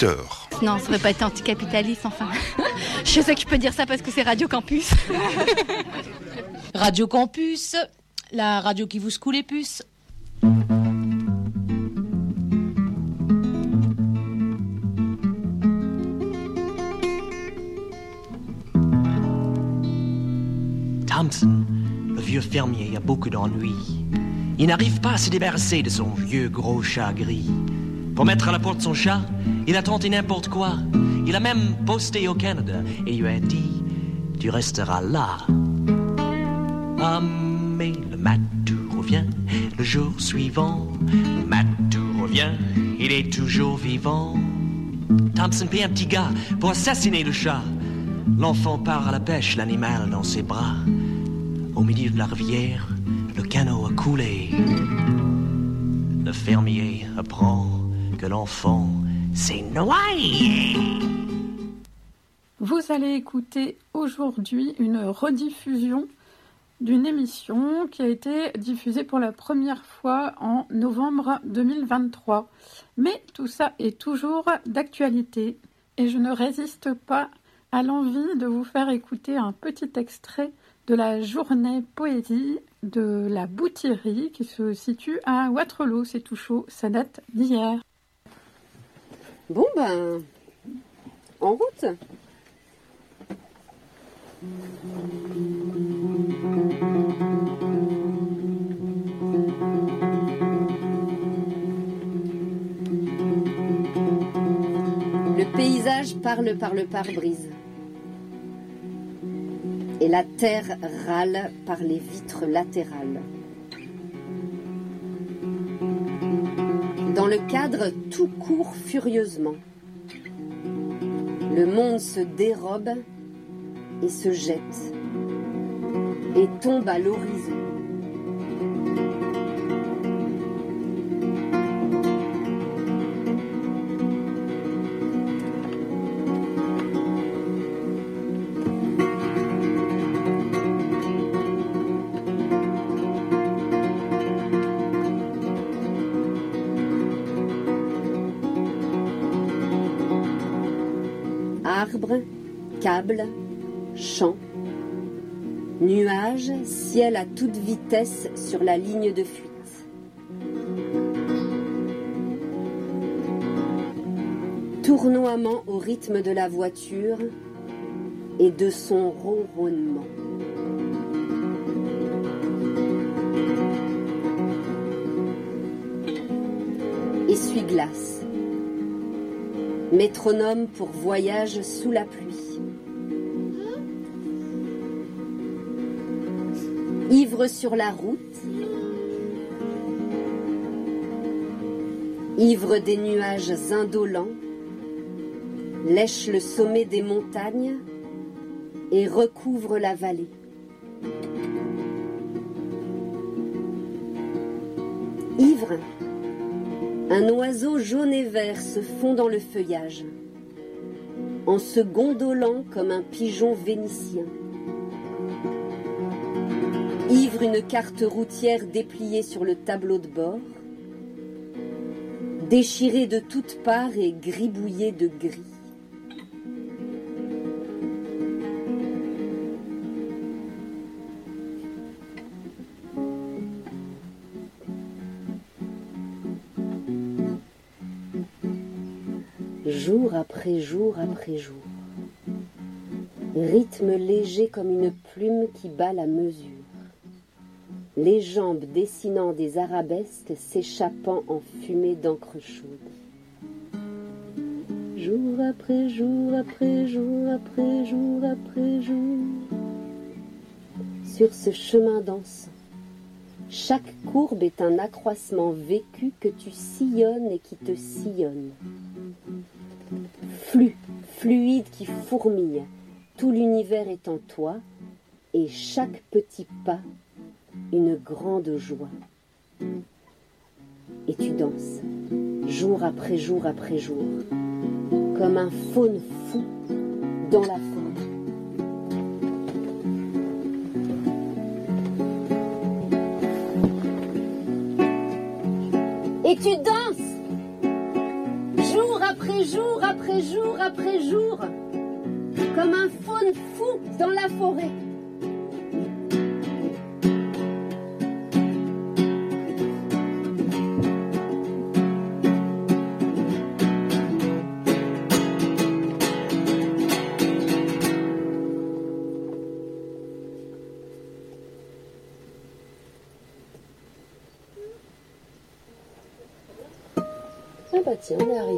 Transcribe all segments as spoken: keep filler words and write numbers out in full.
dix-huit heures. Non, ça ne va pas être anticapitaliste, enfin. Je sais que je peux dire ça parce que c'est Radio Campus. Radio Campus, la radio qui vous secoue les puces. Thompson, le vieux fermier, a beaucoup d'ennuis. Il n'arrive pas à se débarrasser de son vieux gros chat gris. Pour mettre à la porte son chat, il a tenté n'importe quoi. Il a même posté au Canada et lui a dit « Tu resteras là ». Ah, mais le matou revient le jour suivant. Le matou revient, il est toujours vivant. Thompson paie un petit gars pour assassiner le chat. L'enfant part à la pêche, l'animal dans ses bras. Au milieu de la rivière, le canot a coulé. Le fermier apprend que l'enfant s'est noyé. Vous allez écouter aujourd'hui une rediffusion d'une émission qui a été diffusée pour la première fois en novembre deux mille vingt-trois. Mais tout ça est toujours d'actualité et je ne résiste pas à l'envie de vous faire écouter un petit extrait de la journée poésie de la Boutillerie qui se situe à Waterloo. C'est tout chaud, ça date d'hier. Bon ben, en route. Le paysage parle par le pare-brise. Et la terre râle par les vitres latérales. Dans le cadre, tout court furieusement. Le monde se dérobe et se jette et tombe à l'horizon. Arbres, câbles, champs, nuages, ciel à toute vitesse sur la ligne de fuite. Tournoiement au rythme de la voiture et de son ronronnement. Essuie-glace. Métronome pour voyage sous la pluie. Ivre sur la route. Ivre des nuages indolents. Lèche le sommet des montagnes et recouvre la vallée. Ivre. Un oiseau jaune et vert se fond dans le feuillage, en se gondolant comme un pigeon vénitien. Ivre une carte routière dépliée sur le tableau de bord, déchirée de toutes parts et gribouillée de gris. Jour après jour après jour, rythme léger comme une plume qui bat la mesure, les jambes dessinant des arabesques s'échappant en fumée d'encre chaude. Jour après jour après jour après jour après jour, sur ce chemin dansant, chaque courbe est un accroissement vécu que tu sillonnes et qui te sillonne. Flux, fluide qui fourmille, tout l'univers est en toi, et chaque petit pas, une grande joie. Et tu danses, jour après jour après jour, comme un faune fou dans la forêt. Et tu danses, jour après Et jour après jour après jour, comme un faune fou dans la forêt. Ah bah tiens, on est arrivé.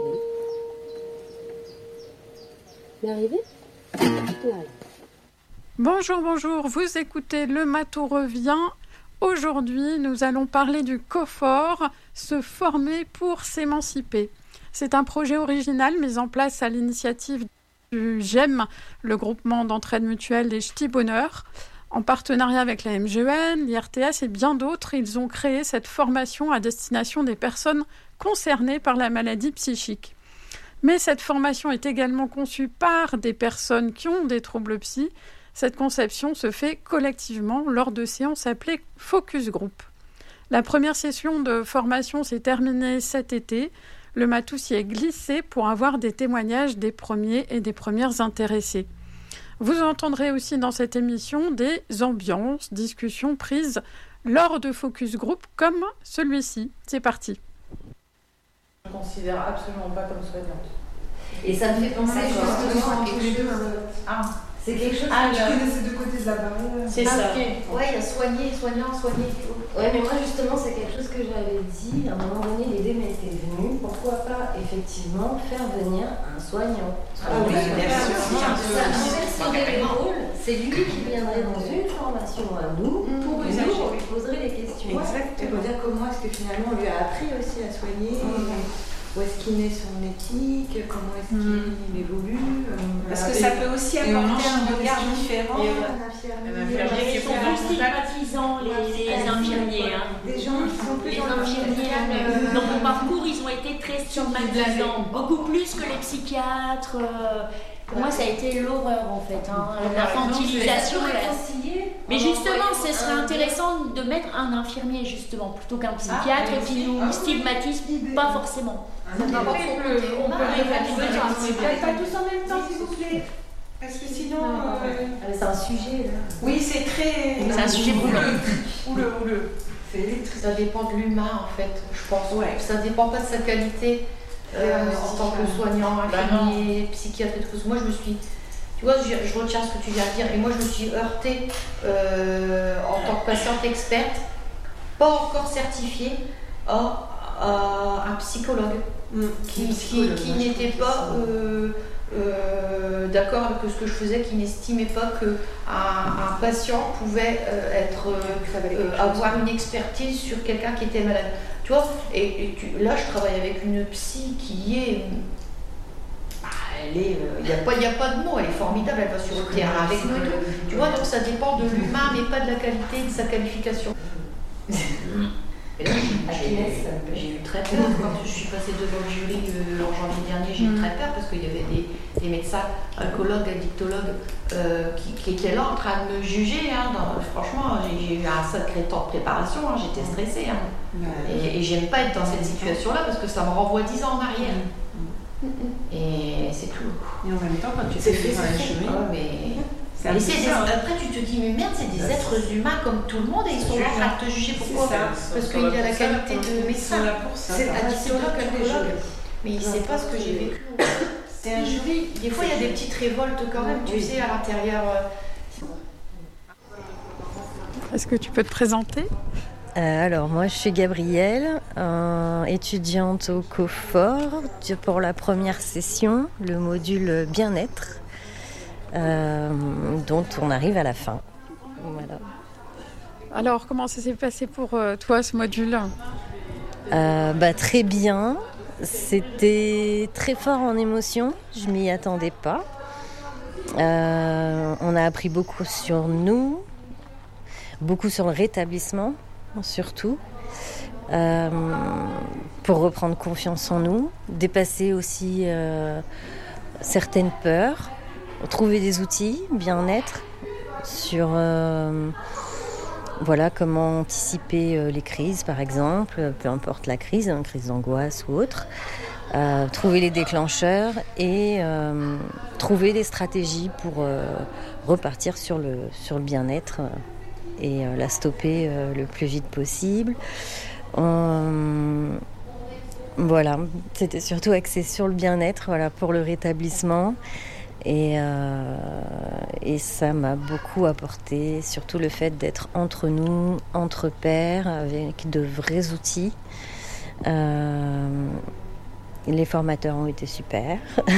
On est arrivé ? Voilà. Bonjour, bonjour, vous écoutez Le Matou revient. Aujourd'hui, nous allons parler du COFOR, se former pour s'émanciper. C'est un projet original mis en place à l'initiative du GEM, le groupement d'entraide mutuelle des Ch'tis Bonheur. En partenariat avec la M G E N, l'I R T S et bien d'autres, ils ont créé cette formation à destination des personnes concernées par la maladie psychique. Mais cette formation est également conçue par des personnes qui ont des troubles psy. Cette conception se fait collectivement lors de séances appelées Focus Group. La première session de formation s'est terminée cet été. Le Matou s'y est glissé pour avoir des témoignages des premiers et des premières intéressés. Vous entendrez aussi dans cette émission des ambiances, discussions prises lors de Focus Group comme celui-ci. C'est parti. Je ne considère absolument pas comme soignante. Et ça me fait penser justement à quelque chose. Ah, c'est quelque chose ah, que je connais ces deux côtés de la barrière. C'est ah, ça. Okay. Ouais, il y a soigner, soignant, soigner. Ouais, mais moi justement, c'est quelque chose que j'avais dit. À un moment donné, l'idée m'était venue. Pourquoi pas effectivement faire venir un soignant. Ah oui, bien sûr. Ça inverserait le rôle. C'est lui qui viendrait dans une formation à nous pour nous, on lui poserait des questions. Exactement. Pour dire comment est-ce que finalement on lui a appris aussi à soigner. Mmh. Où est-ce qu'il naît son éthique, comment est-ce qu'il mmh. évolue. Euh, Parce que ça peut aussi apporter un regard différent. Un infirmier. Ils sont plus stigmatisants, les, les infirmiers. Hein. Des gens qui sont plus les dans infirmiers, euh, dans mon parcours, ils ont été très stigmatisants. Beaucoup plus que les psychiatres. Euh, Pour moi, ça a été l'horreur en fait, hein, l'infantilisation. Mais justement, ce serait intéressant de mettre un infirmier justement plutôt qu'un psychiatre ah, qui nous stigmatise pas forcément. On peut réfléchir, pas tous en même temps, s'il vous plaît. Parce que sinon. Euh... C'est un sujet là. Oui, c'est très. C'est un sujet brûlant. Ouleux, ouleux. Ça dépend de l'humain en fait, je pense. Ouais. Ça dépend pas de sa qualité. Euh, en tant que soignant, infirmier, bah psychiatre et tout. Moi je me suis, tu vois, je, je retiens ce que tu viens de dire, et moi je me suis heurtée euh, en tant que patiente experte, pas encore certifiée, à, à un psychologue mmh. qui, qui, qui n'était pas euh, euh, d'accord avec ce que je faisais, qui n'estimait pas qu'un un patient pouvait euh, être, euh, avoir une expertise sur quelqu'un qui était malade. Tu vois, et, et tu, là je travaille avec une psy qui est, bah, elle est, il euh, n'y a, a pas de mots, elle est formidable, elle va sur le terrain avec nous et tout. Tu vois, donc ça dépend de l'humain, mais pas de la qualité de sa qualification. Et là, j'ai eu très peur quand je suis passée devant le jury euh, en janvier dernier, j'ai eu très peur parce qu'il y avait des, des médecins, alcoologues, addictologues euh, qui, qui étaient là en train de me juger. Hein, dans, franchement, j'ai eu un sacré temps de préparation, hein, j'étais stressée. Hein. Et, et j'aime pas être dans cette situation-là parce que ça me renvoie dix ans en arrière. Et c'est tout. Et en même temps, quand tu t'es fait dans la jury, mais... Mais des, après tu te dis mais merde, c'est des êtres humains comme tout le monde et ils sont là en train de te juger. Pourquoi? Parce qu'il y a la qualité de médecin, c'est addictologue, alcoologue, mais il ne sait pas ce que j'ai vécu. C'est un jury. Des fois il y a des petites révoltes quand même, tu sais, à l'intérieur. Est-ce que tu peux te présenter? Euh, alors moi je suis Gabrielle, euh, étudiante au COFOR pour la première session, le module bien-être. Euh, dont on arrive à la fin. Voilà. Alors, comment ça s'est passé pour euh, toi, ce module ? euh, bah, Très bien. C'était très fort en émotion. Je ne m'y attendais pas. Euh, on a appris beaucoup sur nous, beaucoup sur le rétablissement, surtout, euh, pour reprendre confiance en nous, dépasser aussi euh, certaines peurs, trouver des outils, bien-être, sur euh, voilà, comment anticiper euh, les crises, par exemple, peu importe la crise, une crise d'angoisse ou autre. euh, trouver les déclencheurs et euh, trouver des stratégies pour euh, repartir sur le, sur le bien-être et euh, la stopper euh, le plus vite possible. On... Voilà, c'était surtout axé sur le bien-être, voilà, pour le rétablissement. Et, euh, et ça m'a beaucoup apporté, surtout le fait d'être entre nous, entre pairs, avec de vrais outils. Euh, les formateurs ont été super.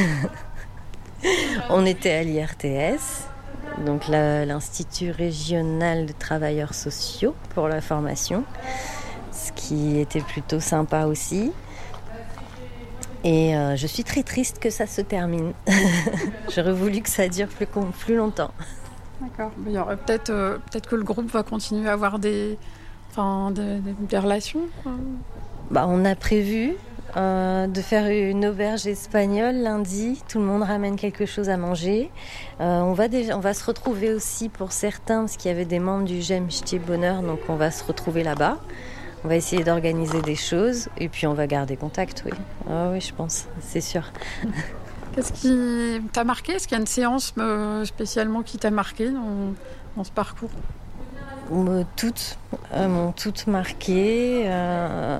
On était à l'I R T S, donc la, l'Institut régional de travailleurs sociaux pour la formation, ce qui était plutôt sympa aussi. Et euh, je suis très triste que ça se termine. J'aurais voulu que ça dure plus, plus longtemps. D'accord. Il y aurait peut-être, euh, peut-être que le groupe va continuer à avoir des, enfin, des, des, des relations. Quoi. Bah, on a prévu euh, de faire une auberge espagnole lundi. Tout le monde ramène quelque chose à manger. Euh, on, va déjà, on va se retrouver aussi pour certains, parce qu'il y avait des membres du J'aime Ch'ti Bonheur, donc on va se retrouver là-bas. On va essayer d'organiser des choses et puis on va garder contact, oui. Ah oui, je pense, c'est sûr. Qu'est-ce qui t'a marqué ? Est-ce qu'il y a une séance euh, spécialement qui t'a marqué dans, dans ce parcours ? euh, Toutes euh, m'ont toutes marqué. Euh...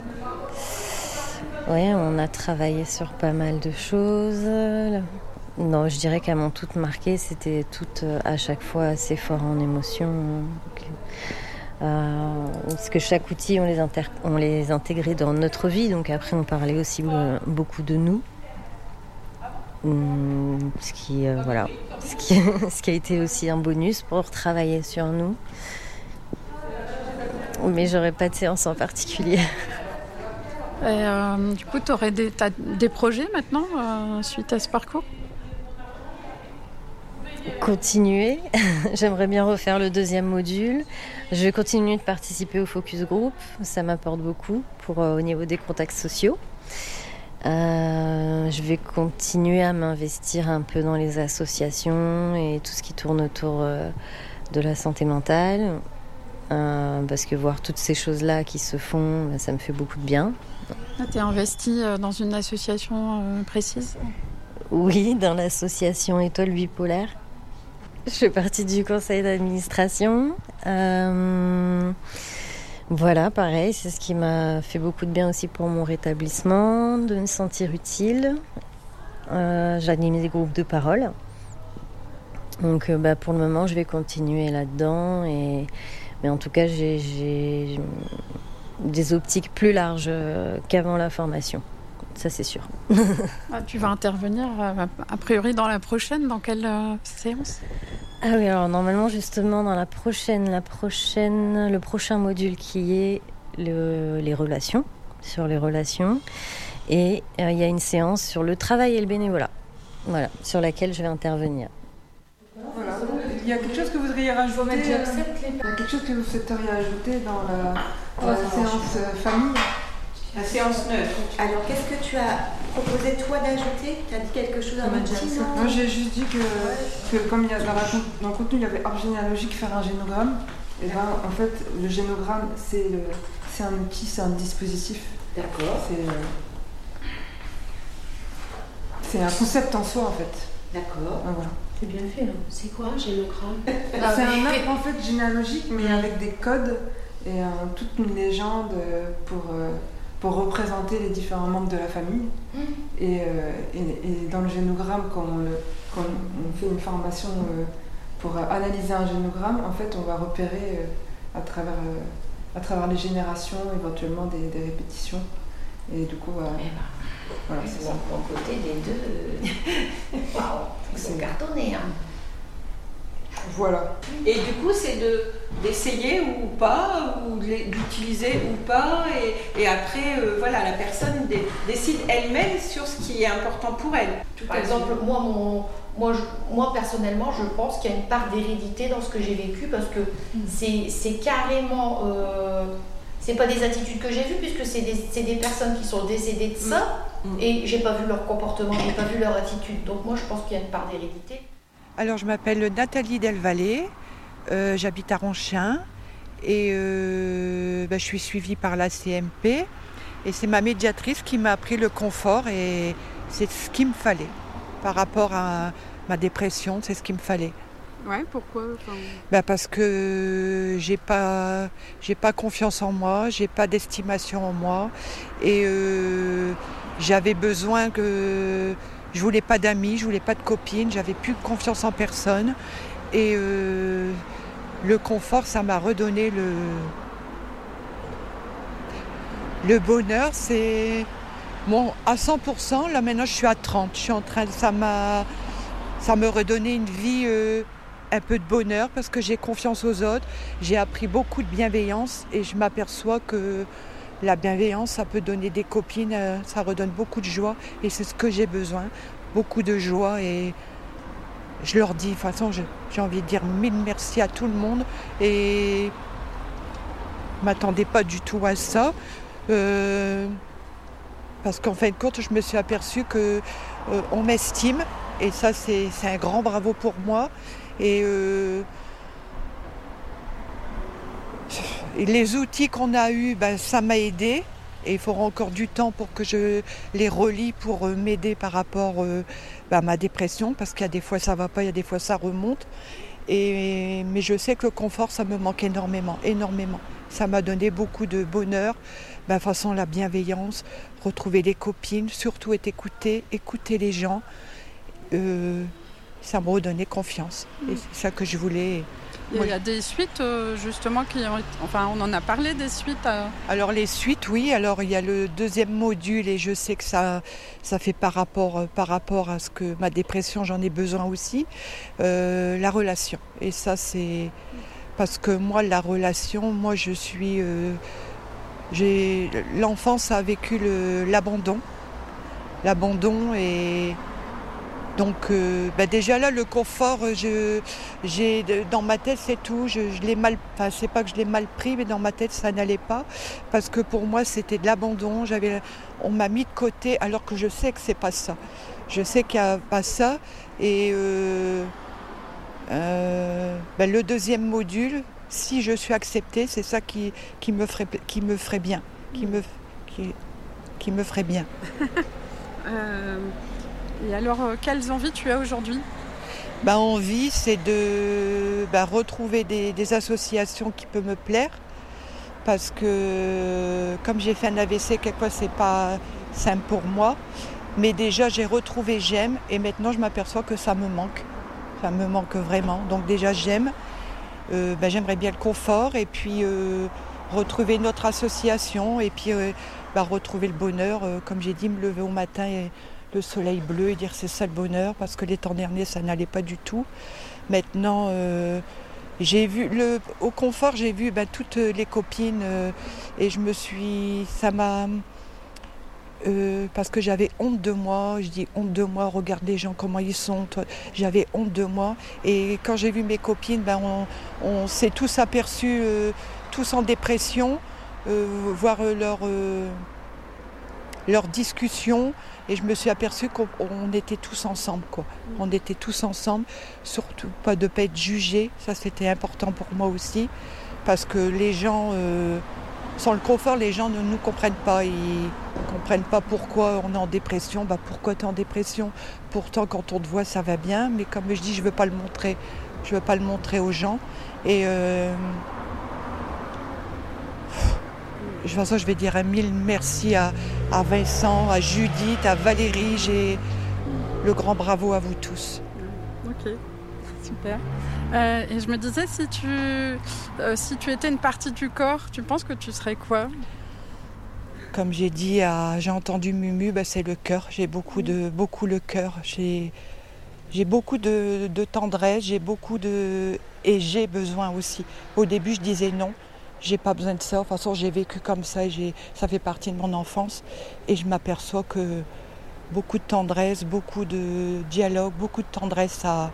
Oui, on a travaillé sur pas mal de choses. Non, je dirais qu'elles m'ont toutes marqué. C'était toutes à chaque fois assez fort en émotion. Donc... Euh, parce que chaque outil, on les, inter- on les intégrait dans notre vie, donc après on parlait aussi euh, beaucoup de nous, hum, ce, qui, euh, voilà. ce, qui, ce qui a été aussi un bonus pour travailler sur nous. Mais j'aurais pas de séance en particulier. Et, euh, du coup, tu aurais des, t'as des projets maintenant euh, suite à ce parcours ? Continuer. J'aimerais bien refaire le deuxième module. Je vais continuer de participer au focus group. Ça m'apporte beaucoup pour, euh, au niveau des contacts sociaux. Euh, je vais continuer à m'investir un peu dans les associations et tout ce qui tourne autour euh, de la santé mentale. Euh, parce que voir toutes ces choses-là qui se font, ça me fait beaucoup de bien. Tu es investie dans une association euh, précise ? Oui, dans l'association Étoile Bipolaire. Je fais partie du conseil d'administration. Euh, voilà, pareil, c'est ce qui m'a fait beaucoup de bien aussi pour mon rétablissement, de me sentir utile. Euh, j'anime des groupes de parole. Donc euh, bah, pour le moment, je vais continuer là-dedans. Et... Mais en tout cas, j'ai, j'ai des optiques plus larges qu'avant la formation. Ça, c'est sûr. Ah, tu vas intervenir, euh, a priori, dans la prochaine. Dans quelle euh, séance ? Ah oui, alors normalement, justement, dans la prochaine, la prochaine, le prochain module qui est le, les relations, sur les relations. Et il euh, y a une séance sur le travail et le bénévolat, voilà, sur laquelle je vais intervenir. Voilà. Il y a quelque chose que vous voudriez rajouter euh, Il y a quelque chose que vous souhaiteriez ajouter dans la, dans la séance euh, famille ? La séance neutre. Alors, qu'est-ce que tu as proposé, toi, d'ajouter ? Tu as dit quelque chose à mon petit, non ? Moi, j'ai juste dit que, que comme il y a dans, la, dans le contenu, il y avait arbre généalogique, faire un génogramme. Et ben, en fait, le génogramme, c'est, le, c'est un outil, c'est un dispositif. D'accord. C'est, euh, c'est un concept en soi, en fait. D'accord. Ah, voilà. C'est bien fait, non ? C'est quoi un génogramme ? ah, C'est un arbre, en fait, généalogique, mais mmh. avec des codes et euh, toute une légende pour... Euh, pour représenter les différents membres de la famille. Mmh. Et, euh, et, et dans le génogramme, quand on, le, quand on fait une formation euh, pour analyser un génogramme, en fait, on va repérer euh, à, travers, euh, à travers les générations, éventuellement des, des répétitions. Et du coup, euh, eh ben, voilà, c'est ça. Bon côté des deux. Waouh, c'est cartonné, hein. Voilà. Et du coup, c'est de, d'essayer ou pas, ou d'utiliser ou pas, et, et après, euh, voilà, la personne dé, décide elle-même sur ce qui est important pour elle. Tout Par exemple, moi, mon, moi, je, moi, personnellement, je pense qu'il y a une part d'hérédité dans ce que j'ai vécu, parce que mmh. c'est, c'est carrément... Euh, c'est pas des attitudes que j'ai vues, puisque c'est des, c'est des personnes qui sont décédées de ça, mmh. et j'ai pas vu leur comportement, j'ai pas vu leur attitude. Donc moi, je pense qu'il y a une part d'hérédité. Alors, je m'appelle Nathalie Delvalet, euh, j'habite à Ronchin et euh, bah, je suis suivie par la C M P Et c'est ma médiatrice qui m'a appris le confort et c'est ce qu'il me fallait. Par rapport à ma dépression, c'est ce qu'il me fallait. Ouais, pourquoi enfin... ben parce que j'ai pas, j'ai pas confiance en moi, j'ai pas d'estimation en moi et euh, j'avais besoin que... Je voulais pas d'amis, je voulais pas de copines, j'avais plus confiance en personne et euh, le confort, ça m'a redonné le... Le bonheur, c'est... Bon, à cent pour cent, là maintenant je suis à trente, je suis en train de... Ça m'a... Ça me redonné une vie... Euh... un peu de bonheur parce que j'ai confiance aux autres, j'ai appris beaucoup de bienveillance et je m'aperçois que la bienveillance, ça peut donner des copines, ça redonne beaucoup de joie et c'est ce que j'ai besoin, beaucoup de joie et je leur dis, de toute façon j'ai envie de dire mille merci à tout le monde et je ne m'attendais pas du tout à ça euh, parce qu'en fin de compte je me suis aperçue qu'on euh, m'estime et ça c'est, c'est un grand bravo pour moi. Et, euh, et les outils qu'on a eus, ben, ça m'a aidé. Et il faudra encore du temps pour que je les relie pour euh, m'aider par rapport euh, ben, à ma dépression. Parce qu'il y a des fois ça ne va pas, il y a des fois ça remonte. Et, mais je sais que le confort, ça me manque énormément, énormément. Ça m'a donné beaucoup de bonheur. Ben, de toute façon, la bienveillance, retrouver les copines, surtout être écouté, écouter les gens. Euh, Ça me redonnait confiance. Et c'est ça que je voulais. Il y a des suites, justement, qui ont... Enfin, on en a parlé des suites. À... Alors, les suites, oui. Alors, il y a le deuxième module et je sais que ça, ça fait par rapport, par rapport à ce que ma dépression, j'en ai besoin aussi. Euh, la relation. Et ça, c'est... Parce que moi, la relation, moi, je suis... Euh... J'ai... L'enfance a vécu le... l'abandon. L'abandon et... Donc euh, bah déjà là le confort, je, j'ai dans ma tête c'est tout, je, je l'ai mal, enfin c'est pas que je l'ai mal pris, mais dans ma tête ça n'allait pas parce que pour moi c'était de l'abandon. J'avais, on m'a mis de côté alors que je sais que c'est pas ça. Je sais qu'il n'y a pas ça et euh, euh, bah le deuxième module, si je suis acceptée, c'est ça qui, qui me ferait, qui me ferait bien, qui me, qui, qui me ferait bien. euh... Et alors, euh, quelles envies tu as aujourd'hui ? Bah, envie, c'est de bah, retrouver des, des associations qui peuvent me plaire. Parce que, comme j'ai fait un A V C, quelquefois, c'est pas simple pour moi. Mais déjà, j'ai retrouvé j'aime. Et maintenant, je m'aperçois que ça me manque. Ça me manque vraiment. Donc déjà, j'aime. Euh, bah, j'aimerais bien le confort. Et puis, euh, retrouver notre association. Et puis, euh, bah, retrouver le bonheur. Euh, comme j'ai dit, me lever au matin et... le soleil bleu et dire c'est ça le bonheur parce que les temps derniers ça n'allait pas du tout. Maintenant euh, j'ai vu le au confort j'ai vu ben, toutes les copines euh, et je me suis ça m'a euh, parce que j'avais honte de moi, je dis honte de moi, regarde les gens comment ils sont, toi. J'avais honte de moi et quand j'ai vu mes copines ben, on, on s'est tous aperçus euh, tous en dépression euh, voir leur euh, leur discussion. Et je me suis aperçue qu'on on était tous ensemble, quoi. On était tous ensemble, surtout pas de ne pas être jugés. Ça, c'était important pour moi aussi. Parce que les gens, euh, sans le confort, les gens ne nous comprennent pas. Ils ne comprennent pas pourquoi on est en dépression. Bah, pourquoi tu es en dépression ? Pourtant, quand on te voit, ça va bien. Mais comme je dis, je ne veux pas le montrer. Je ne veux pas le montrer aux gens. Et... Euh, de toute façon, je vais dire un mille merci à, à Vincent, à Judith, à Valérie. J'ai le grand bravo à vous tous. Ok, super. Euh, et je me disais, si tu, euh, si tu étais une partie du corps, tu penses que tu serais quoi ? Comme j'ai dit, à, j'ai entendu Mumu, bah, c'est le cœur. J'ai beaucoup, de, beaucoup le cœur. J'ai, j'ai beaucoup de, de tendresse, j'ai beaucoup de... Et j'ai besoin aussi. Au début, je disais non. J'ai pas besoin de ça. De toute façon, j'ai vécu comme ça et j'ai... ça fait partie de mon enfance. Et je m'aperçois que beaucoup de tendresse, beaucoup de dialogue, beaucoup de tendresse, ça,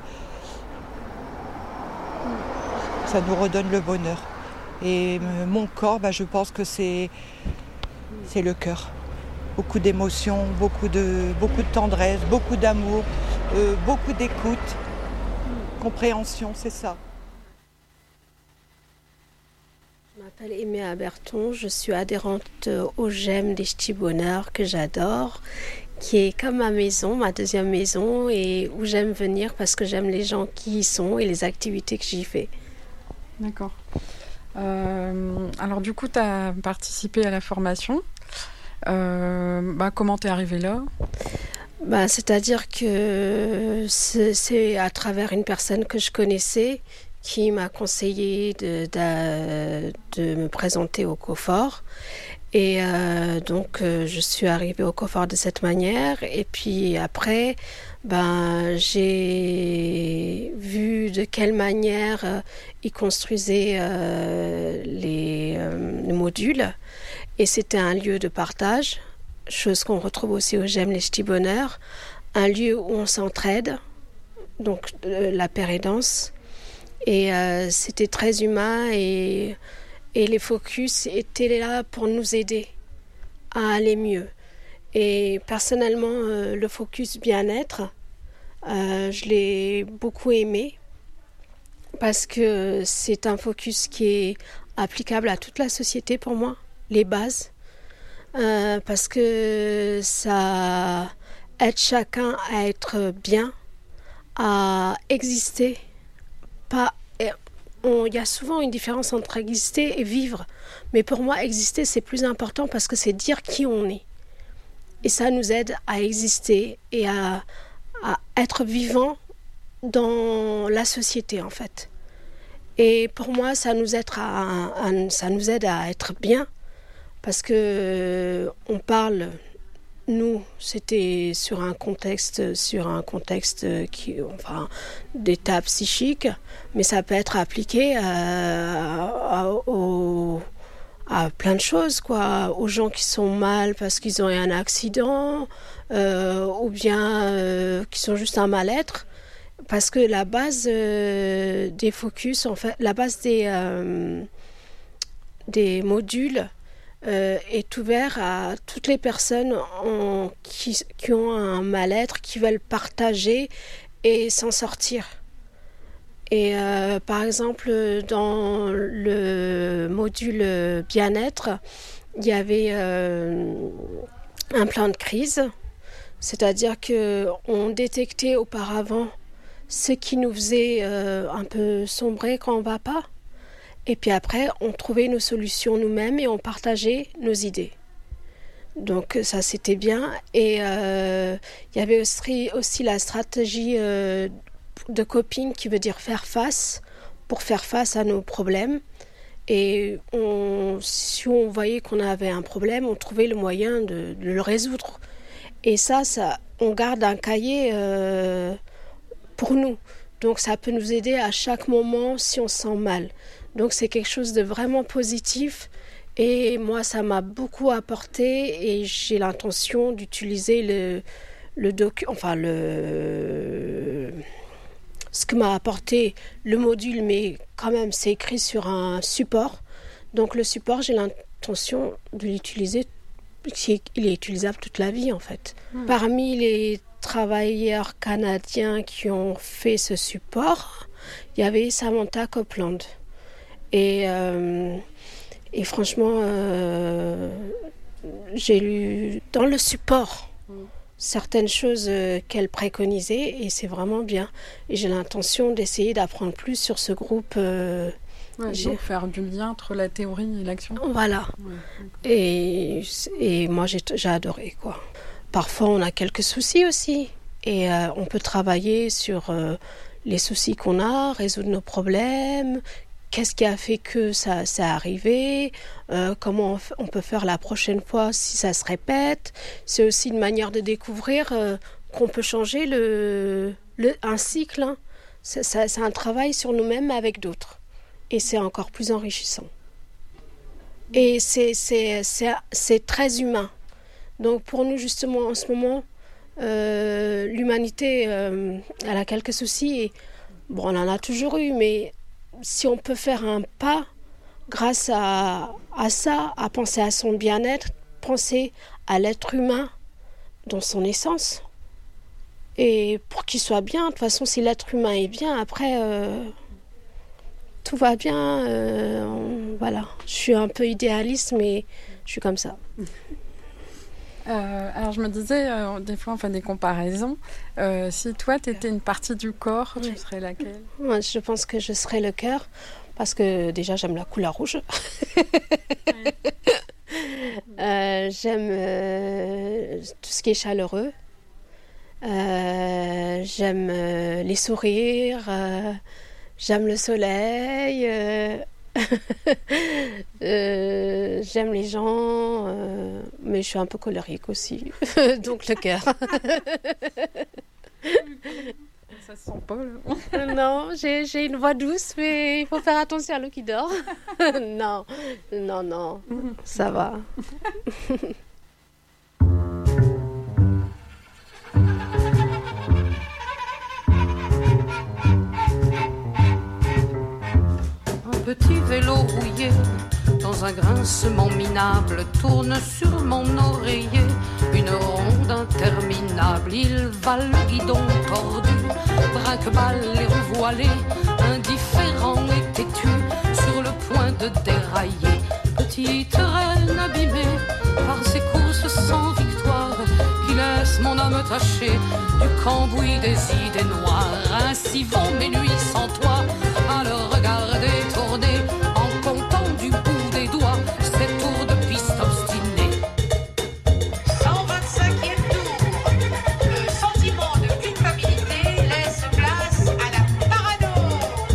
ça nous redonne le bonheur. Et mon corps, bah, je pense que c'est, c'est le cœur. Beaucoup d'émotions, beaucoup de, beaucoup de tendresse, beaucoup d'amour, euh, beaucoup d'écoute, compréhension, c'est ça. Je m'appelle Aimée Aberton, je suis adhérente au GEM des Ch'tis Bonheur que j'adore, qui est comme ma maison, ma deuxième maison, et où j'aime venir parce que j'aime les gens qui y sont et les activités que j'y fais. D'accord. Euh, alors du coup, tu as participé à la formation. Euh, bah, comment t'es arrivée là ? Bah, c'est-à-dire que c'est, c'est à travers une personne que je connaissais qui m'a conseillé de, de, de me présenter au COFOR. Et euh, donc, euh, je suis arrivée au COFOR de cette manière. Et puis après, ben, j'ai vu de quelle manière euh, ils construisaient euh, les, euh, les modules. Et c'était un lieu de partage, chose qu'on retrouve aussi au GEM les Ch'tis Bonheur. Un lieu où on s'entraide, donc euh, la pérédance. Et euh, c'était très humain et, et les focus étaient là pour nous aider à aller mieux. Et personnellement, euh, le focus bien-être, euh, je l'ai beaucoup aimé parce que c'est un focus qui est applicable à toute la société pour moi, les bases, euh, parce que ça aide chacun à être bien, à exister. Pas, il y a souvent une différence entre exister et vivre. Mais pour moi, exister, c'est plus important parce que c'est dire qui on est. Et ça nous aide à exister et à, à être vivant dans la société, en fait. Et pour moi, ça nous aide à, à, ça nous aide à être bien parce que on parle... Nous, c'était sur un contexte, sur un contexte qui, enfin, d'état psychique, mais ça peut être appliqué à, à, à, à plein de choses, quoi. Aux gens qui sont mal parce qu'ils ont eu un accident, euh, ou bien euh, qui sont juste un mal-être, parce que la base euh, des focus, en fait, la base des euh, des modules. Euh, est ouvert à toutes les personnes en, qui, qui ont un mal-être, qui veulent partager et s'en sortir. Et euh, par exemple, dans le module bien-être, il y avait euh, un plan de crise, c'est-à-dire qu'on détectait auparavant ce qui nous faisait euh, un peu sombrer quand on ne va pas. Et puis après, on trouvait nos solutions nous-mêmes et on partageait nos idées. Donc ça, c'était bien. Et euh, il y avait aussi, aussi la stratégie euh, de coping qui veut dire faire face, pour faire face à nos problèmes. Et on, si on voyait qu'on avait un problème, on trouvait le moyen de, de le résoudre. Et ça, ça, on garde un cahier euh, pour nous. Donc ça peut nous aider à chaque moment si on se sent mal. Donc c'est quelque chose de vraiment positif et moi ça m'a beaucoup apporté et j'ai l'intention d'utiliser le, le docu, enfin le ce que m'a apporté le module, mais quand même c'est écrit sur un support. Donc le support, j'ai l'intention de l'utiliser, il est utilisable toute la vie en fait. Mmh. Parmi les travailleurs canadiens qui ont fait ce support, il y avait Samantha Copeland. Et, euh, et franchement, euh, j'ai lu dans le support mmh. certaines choses euh, qu'elle préconisait et c'est vraiment bien. Et j'ai l'intention d'essayer d'apprendre plus sur ce groupe. Euh, ouais, donc faire du lien entre la théorie et l'action. Voilà. Ouais, et, et moi, j'ai, j'ai adoré, quoi. Parfois, on a quelques soucis aussi. Et euh, on peut travailler sur euh, les soucis qu'on a, résoudre nos problèmes. Qu'est-ce qui a fait que ça s'est arrivé, euh, comment on peut faire la prochaine fois si ça se répète. C'est aussi une manière de découvrir euh, qu'on peut changer le, le, un cycle. Hein. C'est, ça, c'est un travail sur nous-mêmes avec d'autres. Et c'est encore plus enrichissant. Et c'est, c'est, c'est, c'est très humain. Donc pour nous, justement, en ce moment, euh, l'humanité, euh, elle a quelques soucis. Et, bon, on en a toujours eu, mais... si on peut faire un pas grâce à, à ça, à penser à son bien-être, penser à l'être humain dans son essence, et pour qu'il soit bien, de toute façon, si l'être humain est bien, après, euh, tout va bien. Euh, on- voilà, je suis un peu idéaliste, mais je suis comme ça. Euh, alors je me disais, euh, des fois on fait des comparaisons. Euh, si toi tu étais une partie du corps, tu serais laquelle? Moi, je pense que je serais le cœur, parce que déjà j'aime la couleur rouge. Euh, j'aime euh, tout ce qui est chaleureux. Euh, j'aime euh, les sourires. Euh, j'aime le soleil. Euh, euh, j'aime les gens. Euh, mais je suis un peu colérique aussi. Donc le cœur. Ça se sent pas là. Non, j'ai, j'ai une voix douce, mais il faut faire attention à l'eau qui dort. Non, non, non, ça va. Un petit vélo rouillé dans un grincement minable tourne sur mon oreiller une ronde interminable. Il va le guidon tordu, braque-balle et roues voilées, indifférent et têtu, sur le point de dérailler. Petite reine abîmée par ses courses sans victoire, qui laisse mon âme tachée du cambouis des idées noires. Ainsi vont mes nuits sans toi, à le regarder tourner, en comptant du bout des doigts ces tours de piste obstinés. cent vingt-cinquième tour, le sentiment de culpabilité laisse place à la parano.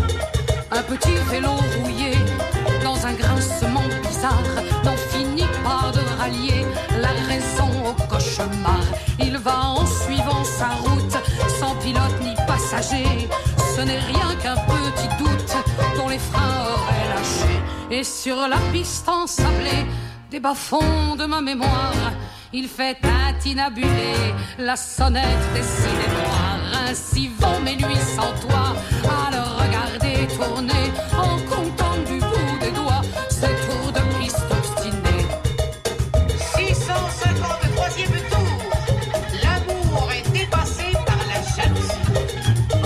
Un petit vélo rouillé dans un grincement bizarre n'en finit pas de rallier la raison au cauchemar. Il va en suivant sa route sans pilote ni passager. Ce n'est rien qu'un petit doute dont les freins auraient lâché. Et sur la piste ensablée des bas-fonds de ma mémoire, il fait intinabuler la sonnette des idées noires. Ainsi vont mes nuits sans toi, à le regarder tourner, en comptant du bout des doigts ces tours de piste obstinés. six cent cinquante-troisième tour, l'amour est dépassé par la jalousie.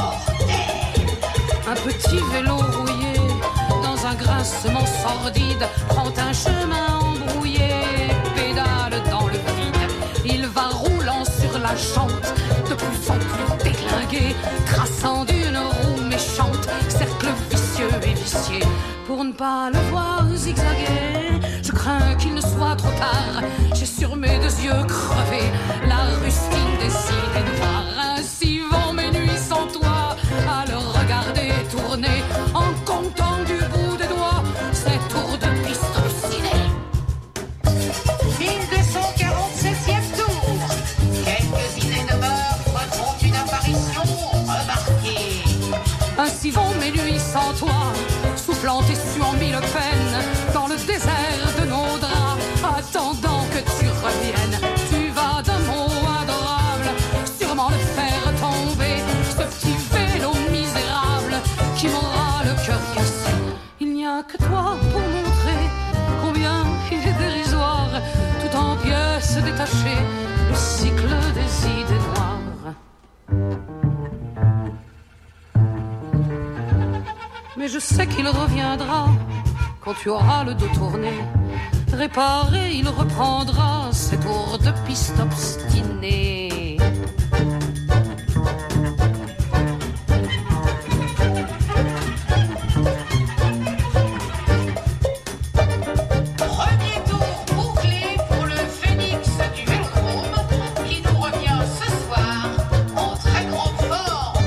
Mortel. Un petit vélo rouillé dans un grincement sordide prend un chemin embrouillé, pédale dans le vide. Il va roulant sur la jante, de plus en plus déglingué, traçant d'une roue méchante, cercle vicieux et vicié. Pour ne pas le voir zigzaguer, je crains qu'il ne soit trop tard. J'ai sur mes deux yeux crevés la rustine des idées noires. Ainsi vont mes nuits sans toi, à le regarder tourner, en comptant du bout des doigts ces tours de piste obstinés. mille deux cent quarante-septième tour, quelques idées de meurtre font une apparition remarquée. Ainsi vont mes nuits sans toi, soufflant et suant mille peines dans le désert de nos draps, attendant que tu reviennes. Tu vas d'un mot adorable sûrement le faire tomber, ce petit vélo misérable qui m'aura le cœur cassé. Il n'y a que toi pour montrer combien il est dérisoire, tout en pièces détachées, le cycle des idées noires. Mais je sais qu'il reviendra quand tu auras le dos tourné. Réparé, il reprendra ses tours de piste obstinés. Premier tour bouclé pour le phénix du Vélodrome qui nous revient ce soir en très grande forme.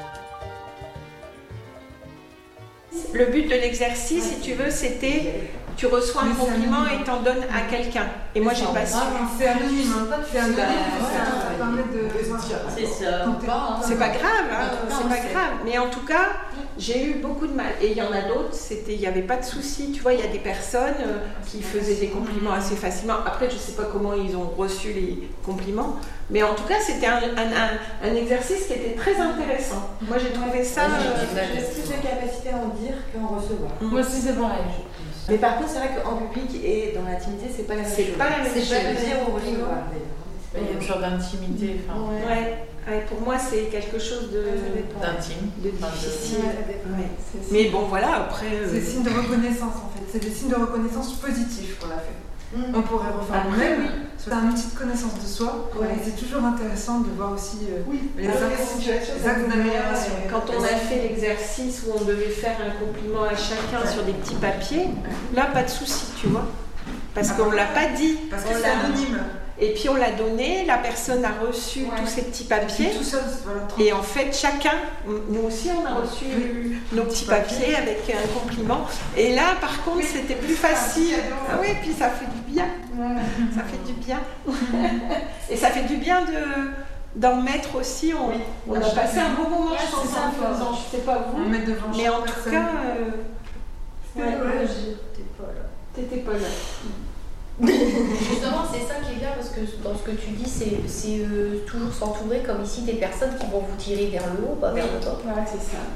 Le but de l'exercice, si tu veux, c'était tu reçois un Mais c'est compliment anonyme. et t'en donnes à quelqu'un. Et moi, j'ai pas su. C'est anonyme, hein. C'est anonyme, Bah, ça te permet de... C'est ça. C'est pas grave, hein, c'est pas grave. Mais en tout cas, j'ai eu beaucoup de mal. Et il y en a d'autres, c'était, il n'y avait pas de souci. Tu vois, il y a des personnes euh, qui faisaient des compliments assez facilement. Après, je sais pas comment ils ont reçu les compliments. Mais en tout cas, c'était un, un, un, un exercice qui était très intéressant. Moi, j'ai trouvé ça... J'ai euh, plus de capacité à en dire qu'en recevoir. Moi aussi, c'est pareil. Mais par contre, c'est vrai qu'en public et dans l'intimité, c'est pas la même chose. C'est pas la même chose. C'est pas le dire ou recevoir. Il y a une sorte d'intimité. Enfin, ouais. Ouais, pour moi, c'est quelque chose de d'intime, de difficile. Ouais, Ouais. c'est- Mais bon, voilà, après. euh, C'est signe de reconnaissance en fait, c'est des signes de reconnaissance positifs qu'on a fait. On pourrait refaire Après, nous-mêmes, oui. c'est un outil de connaissance de soi, Ouais. et c'est toujours intéressant de voir aussi euh, les, Ah, axes, oui, les axes d'amélioration. Quand on a fait l'exercice où on devait faire un compliment à chacun sur des petits papiers, là, pas de souci, tu vois. Parce qu'on ne l'a pas dit. Parce que On c'est l'a- anonyme. Et puis on l'a donné, la personne a reçu tous ces petits papiers. Et puis tout seul, voilà, Et en fait, chacun, nous aussi, on a reçu nos petits papiers avec un compliment. Et là, par contre, c'était plus facile. Ah oui, puis ça fait du bien. Ça fait du bien. Et ça fait du bien de d'en mettre aussi. On, on a passé un bon moment, je pense, en le faisant. Je sais pas vous. On met devant Mais chaque en tout personne. cas, euh, ouais, T'es pas là. t'étais pas là. Justement, c'est ça qui est bien parce que dans ce que tu dis, c'est c'est, euh, toujours s'entourer comme ici des personnes qui vont vous tirer vers le haut, pas vers le bas. Ouais, c'est ça.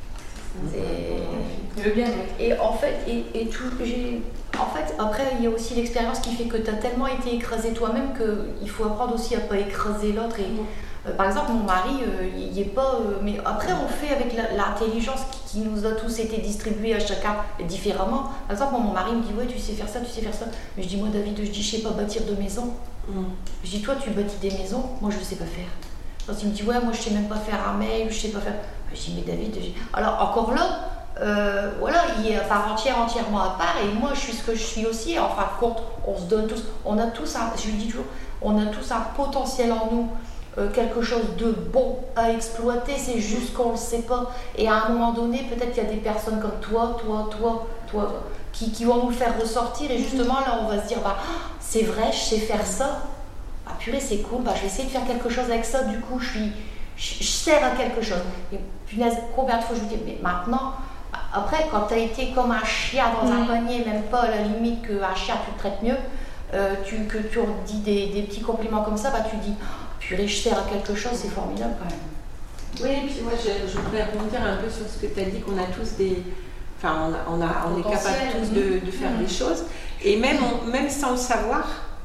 C'est le bien-être. Et en fait, et, et tout, j'ai, en fait, après, il y a aussi l'expérience qui fait que tu as tellement été écrasé toi-même qu'il faut apprendre aussi à pas écraser l'autre. Et, euh, par exemple, mon mari, euh, il n'est pas. Euh, mais après, on fait avec la- l'intelligence qui, qui nous a tous été distribuée à chacun différemment. Par exemple, moi, mon mari me dit ouais, tu sais faire ça, tu sais faire ça. Mais je dis moi, David, je dis je sais pas bâtir de maison. Mm. Je dis toi, tu bâtis des maisons, moi, je sais pas faire. Quand il me dit ouais, moi, je sais même pas faire un mail, je sais pas faire. Je dis mais David, je dis... alors encore là. Euh, voilà, il est à part entière, entièrement à part, et moi je suis ce que je suis aussi. En fin de compte, on se donne tous, on a tous un, je lui dis toujours, on a tous un potentiel en nous, euh, quelque chose de bon à exploiter, c'est juste qu'on ne le sait pas. Et à un moment donné, peut-être qu'il y a des personnes comme toi, toi, toi, toi, toi qui, qui vont nous le faire ressortir, et justement là on va se dire, bah, c'est vrai, je sais faire ça, ah purée, c'est cool, bah, je vais essayer de faire quelque chose avec ça, du coup je suis, je, je sers à quelque chose. Et punaise, combien de fois je lui dis, mais maintenant. Après, quand tu as été comme un chien dans un panier, même pas à la limite qu'un chien tu le traites mieux, euh, tu, que tu dis des, des petits compliments comme ça, bah, tu dis purée, je sers à quelque chose, c'est formidable quand même. Oui, et puis moi je, je voudrais rebondir un peu sur ce que tu as dit, qu'on a tous des. Enfin, on, a, on, a, on est capable tous de, de faire Mmh. des choses. Et même, on- même sans le savoir,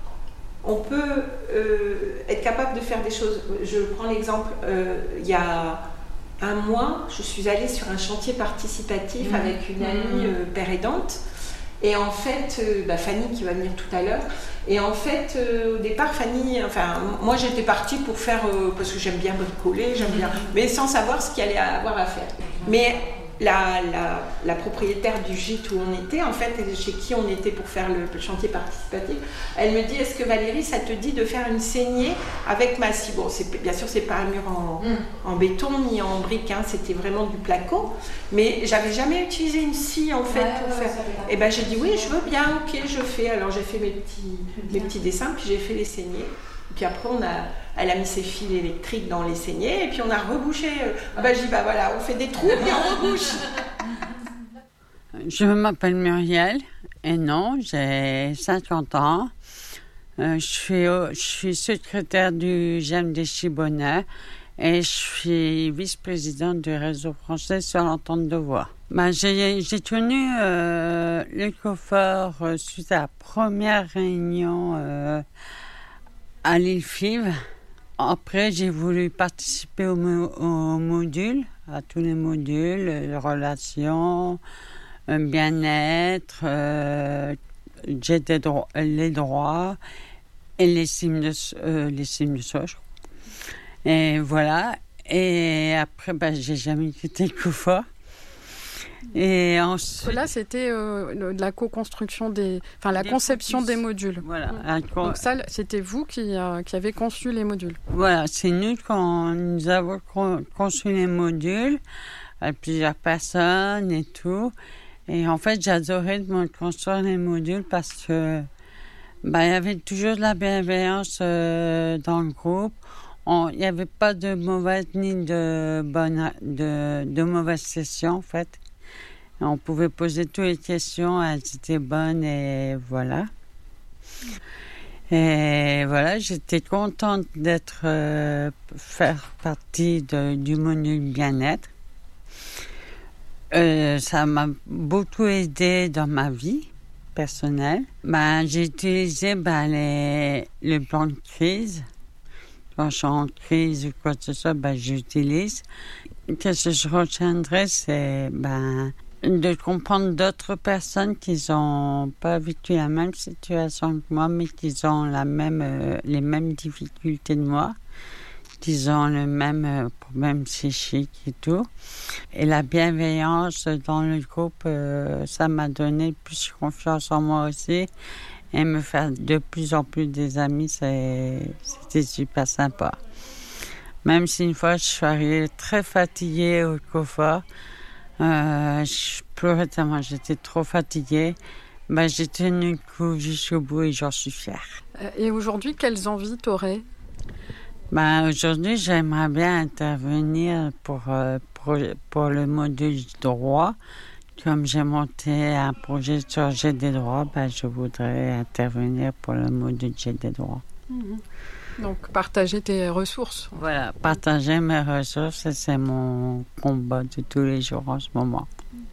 on peut euh, être capable de faire des choses. Je prends l'exemple, euh, il y a un mois, je suis allée sur un chantier participatif Mmh. avec une amie euh, père aidante. Et en fait, euh, bah, Fanny qui va venir tout à l'heure. Et en fait, euh, au départ, Fanny, enfin, moi j'étais partie pour faire, euh, parce que j'aime bien bricoler, j'aime bien, mais sans savoir ce qu'il allait avoir à faire. Mais la, la, la propriétaire du gîte où on était, en fait, et chez qui on était pour faire le, le chantier participatif, elle me dit, est-ce que Valérie, ça te dit de faire une saignée avec ma scie? Bon, c'est, bien sûr, c'est pas un mur en, en béton ni en briques, hein, c'était vraiment du placo, mais j'avais jamais utilisé une scie en fait Ouais, pour ouais, faire. ça fait Et ben j'ai dit oui, je veux bien, ok, je fais. Alors j'ai fait mes petits, mes petits dessins, puis j'ai fait les saignées. Puis après, on a, elle a mis ses fils électriques dans les saignées, et puis on a rebouché. Ah ben, j'ai dit, bah voilà, on fait des trous, puis on rebouche. Je m'appelle Muriel, et non, j'ai cinquante ans. Euh, je, suis, au- je suis secrétaire du G E M des Chibonnais, et je suis vice-présidente du réseau français sur l'entente de voix. Ben, j'ai, j'ai tenu euh, l'écofort euh, suite à la première réunion euh, à l'île Fives. Après, j'ai voulu participer au, mo- au module, à tous les modules, euh, relations, euh, bien-être, euh, j'ai des dro- les droits et les cimes de, euh, les cimes de soi, je crois. Et voilà. Et après, ben, j'ai jamais quitté le confort. Et ensuite... Là, c'était euh, le- de la co-construction des... Enfin, la Des conception focus. des modules. Voilà. Un co- Donc ça, c'était vous qui, euh, qui avez conçu les modules. Voilà, c'est nous quand nous avons con- conçu les modules, avec plusieurs personnes et tout. Et en fait, j'adorais de construire les modules parce que bah, il y avait toujours de la bienveillance euh, dans le groupe. On, il n'y avait pas de mauvaise ni de bonne, de, de mauvaise session, en fait. On pouvait poser toutes les questions, elles étaient bonnes et voilà. Et voilà, j'étais contente d'être, euh, faire partie de, du module bien-être. Euh, ça m'a beaucoup aidé dans ma vie personnelle. Ben, j'ai utilisé ben, les, le plan de crise. Quand je suis en crise ou quoi que ce soit, ben, j'utilise. Qu'est-ce que je retiendrai, c'est ben, de comprendre d'autres personnes qui n'ont pas vécu la même situation que moi, mais qui ont la même, euh, les mêmes difficultés que moi, qui ont le même euh, problème psychique et tout. Et la bienveillance dans le groupe, euh, ça m'a donné plus confiance en moi aussi. Et me faire de plus en plus des amis, c'est, c'était super sympa. Même si une fois, je suis arrivée très fatiguée au confort, euh, je pleurais tellement, j'étais trop fatiguée. Ben, j'ai tenu le coup jusqu'au bout et j'en suis fière. Et aujourd'hui, quelles envies t'aurais ? Ben, aujourd'hui, j'aimerais bien intervenir pour, euh, pour, pour le module droit. Comme j'ai monté un projet sur J'ai des droits, ben, je voudrais intervenir pour le module J'ai des droits. Mmh. Donc, partager tes ressources. Voilà, partager mes ressources, c'est mon combat de tous les jours en ce moment.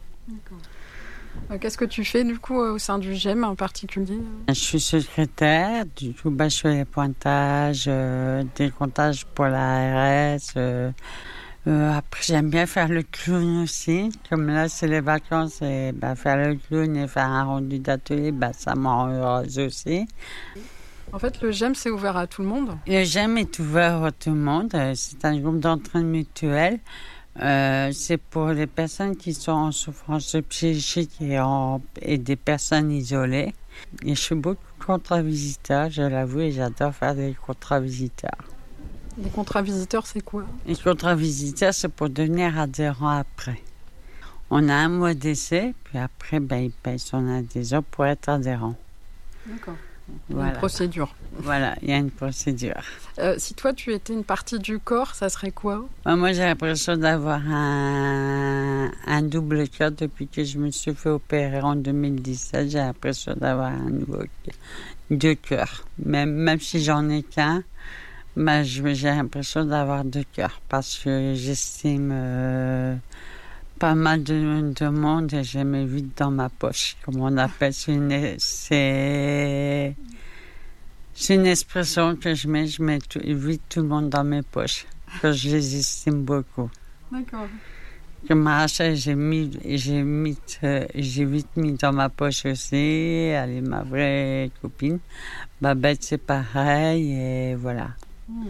D'accord. Qu'est-ce que tu fais, du coup, au sein du G E M en particulier ? Je suis secrétaire, du coup, ben, je fais les pointages, euh, des comptages pour la R S. Euh, euh, après, j'aime bien faire le clown aussi. Comme là, c'est les vacances, et ben, faire le clown et faire un rendu d'atelier, ben, ça me rend heureuse aussi. En fait, le G E M, c'est ouvert à tout le monde ? Le G E M est ouvert à tout le monde. C'est un groupe d'entraide mutuelle. Euh, c'est pour les personnes qui sont en souffrance psychique et, en, et des personnes isolées. Et je suis beaucoup contrat-visiteur, je l'avoue, et j'adore faire des contrat-visiteurs. Les contrat-visiteurs, c'est quoi ? Les contrat-visiteurs, c'est pour devenir adhérent après. On a un mois d'essai, puis après, ben, ils payent son adhésion pour être adhérent. D'accord. Voilà. Une procédure. Voilà, il y a une procédure. Euh, si toi, tu étais une partie du corps, ça serait quoi ? Ben, moi, j'ai l'impression d'avoir un, un double cœur depuis que je me suis fait opérer en deux mille dix-sept. J'ai l'impression d'avoir un nouveau deux cœurs. Même, même si j'en ai qu'un, ben, j'ai l'impression d'avoir deux cœurs parce que j'estime euh, pas mal de, de monde et je mets vite dans ma poche, comme on appelle. C'est une, c'est, c'est une expression que je mets, je mets tout, vite tout le monde dans mes poches, que je les estime beaucoup. D'accord. Comme Rachel, j'ai mis, j'ai mis, euh, j'ai vite mis dans ma poche aussi. Elle est ma vraie copine. Babette, c'est pareil, et voilà. Mmh.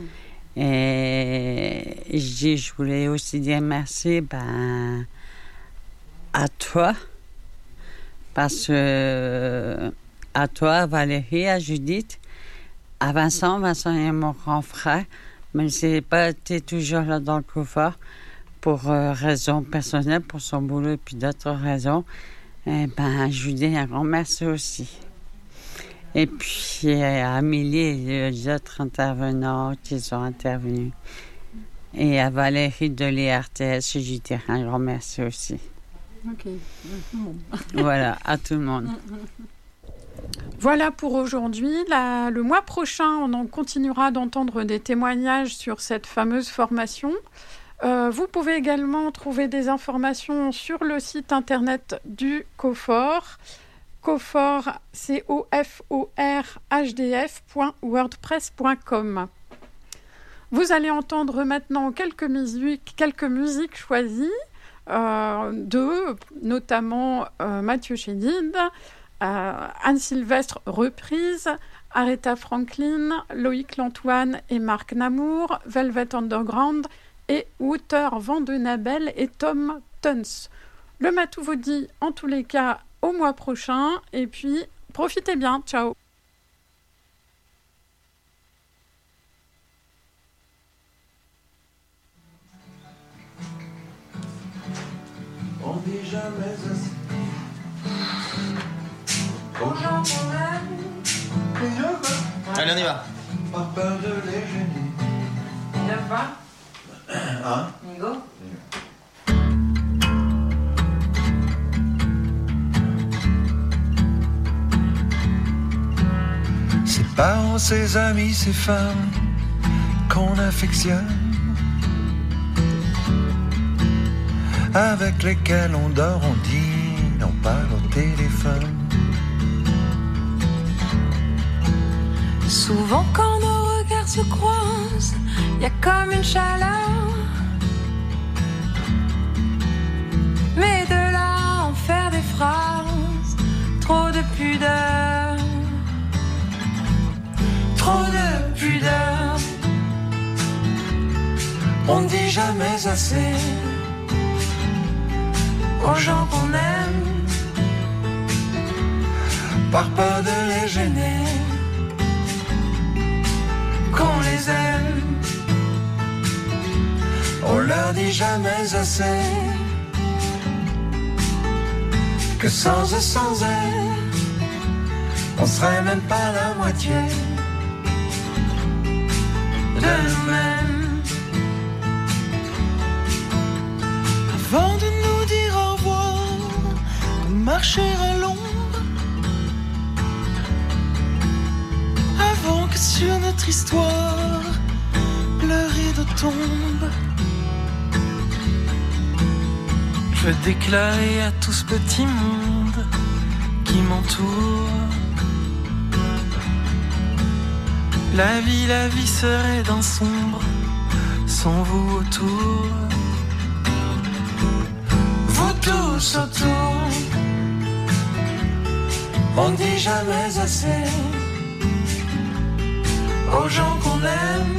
Et je dis, je voulais aussi dire merci, ben, à toi, parce que à toi, à Valérie, à Judith, à Vincent. Vincent est mon grand frère, mais il n'a pas été toujours là dans le confort pour euh, raisons personnelles, pour son boulot et puis d'autres raisons. Et ben, je lui dis un grand merci aussi. Et puis à Amélie et les autres intervenants qui sont intervenus. Et à Valérie de l'I R T S, je lui dis un grand merci aussi. Ok, à tout le monde. Voilà, à tout le monde. Voilà pour aujourd'hui. La, le mois prochain, on en continuera d'entendre des témoignages sur cette fameuse formation. Euh, vous pouvez également trouver des informations sur le site internet du COFOR. COFOR, C O F O R H D F point wordpress point com. Vous allez entendre maintenant quelques musiques, quelques musiques choisies euh, de notamment euh, Mathieu Chédid, euh, Anne Sylvestre reprise, Aretha Franklin, Loïc Lantoine et Marc Namour, Velvet Underground et Wouter Van de Nabel et Tom Tuns. Le Matou vous dit en tous les cas au mois prochain et puis profitez bien, ciao. On dit jamais assez Allez, on y va. Pas peur de les gêner. Neuf vingt. Hein? Nigo. Ses parents, ses amis, ses femmes qu'on affectionne, avec lesquels on dort, on dîne, on parle au téléphone. Souvent quand nos regards se croisent, y a comme une chaleur. Mais de là à en faire des phrases, trop de pudeur. Trop de pudeur. On ne dit jamais assez aux gens qu'on aime, par peur de les gêner, qu'on les aime. On leur dit jamais assez que sans eux, sans elles, on serait même pas la moitié de nous-mêmes. Avant de nous dire au revoir, de marcher à l'ombre, avant que sur notre histoire le rideau tombe, je veux déclarer à tout ce petit monde qui m'entoure: la vie, la vie serait d'un sombre sans vous autour. Vous tous autour, on ne dit jamais assez aux gens qu'on aime,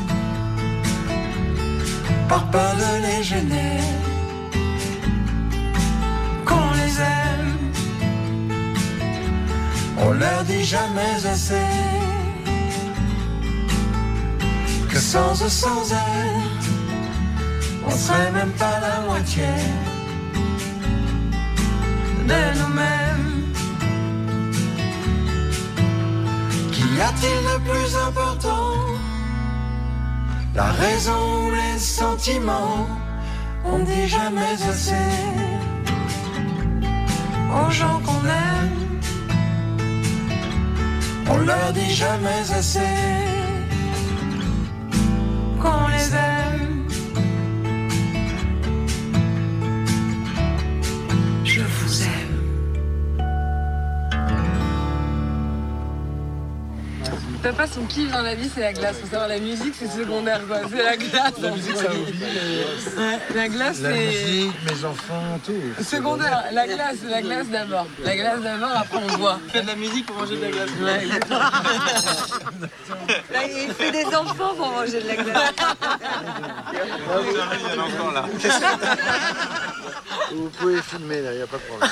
par peur de les gêner, qu'on les aime. On leur dit jamais assez que sans eux, sans elles, on serait même pas la moitié de nous-mêmes. Qu'y a-t-il de plus important? La raison ou les sentiments? On ne dit jamais assez aux gens qu'on aime, on leur dit jamais assez qu'on les aime. Je vous aime. Papa, son kiff dans la vie, c'est la glace. Faut savoir, la musique, c'est secondaire, quoi. C'est la glace. La musique, ça oublie. Les... Ouais, la glace, la c'est... musique, mes enfants, tout. Secondaire. La glace, la glace d'abord. La glace d'abord, après on voit. Il fait de la musique pour manger de la glace. Ouais, Là, il fait des enfants pour manger de la glace. Il y en a encore là. Vous pouvez filmer, là, il n'y a pas de problème.